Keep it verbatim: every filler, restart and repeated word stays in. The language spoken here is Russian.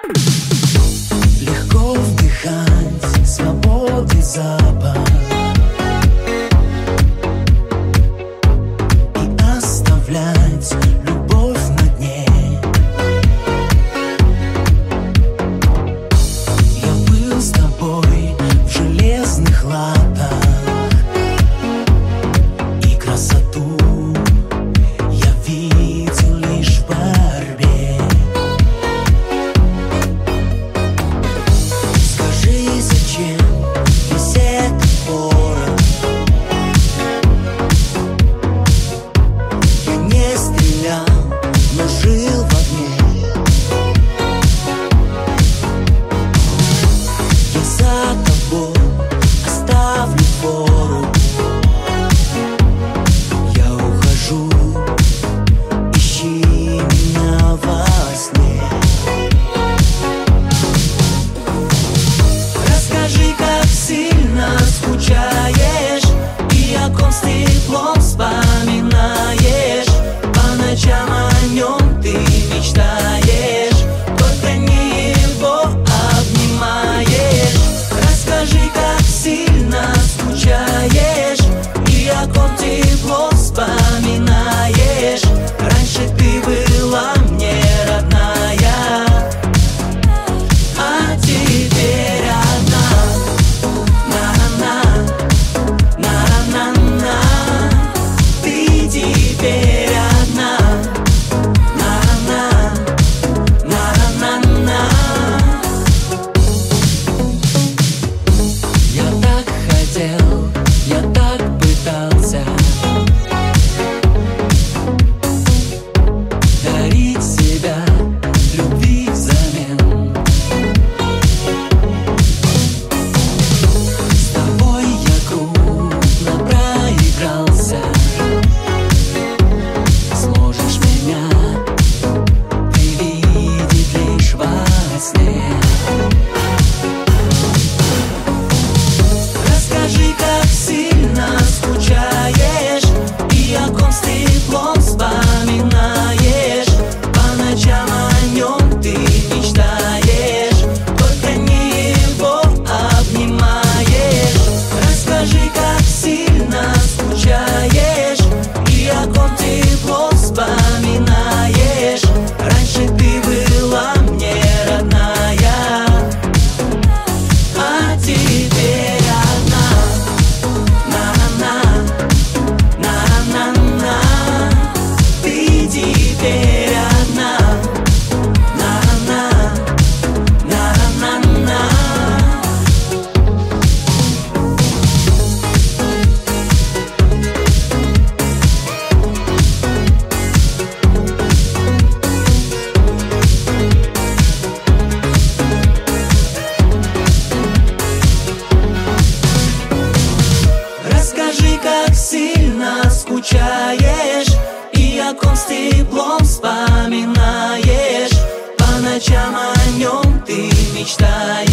Легко вдыхать свободы запах и оставлять любовь на дне. Я был с тобой в железных латах, и красоту я видел лишь в борьбе. Скажи, зачем весь этот порох? Я не стрелял, но жил в огне. Я за тобой оставлю фору. Я ухожу, ищи меня во сне. Расскажи, как сильно скучаешь, и о ком с теплом вспоминаешь. По ночам о нем ты мечтаешь, только не его обнимаешь. Расскажи, как сильно скучаешь, и о ком тепло вспоминаешь. Раньше ты была мне родная, а теперь одна. На-на-на, на-на-на, ты теперь одна. На-на-на, на-на-на. Я так хотел, я так пытался дарить себя любви взамен. С тобой я крупно проигрался. Сможешь меня ты видеть лишь во сне. Расскажи, как сильно скучаешь, и о ком с теплом вспоминаешь. По ночам о нем ты мечтаешь, только не его обнимаешь. Расскажи, как сильно скучаешь, и о ком тепло вспоминаешь. Раньше ты была мне родная, а теперь одна. На-на-на, на-на-на, ты теперь одна. На-на-на, на-на-на. Расскажи, как сильно скучаешь, и о ком с теплом вспоминаешь. По ночам о нем ты мечтаешь.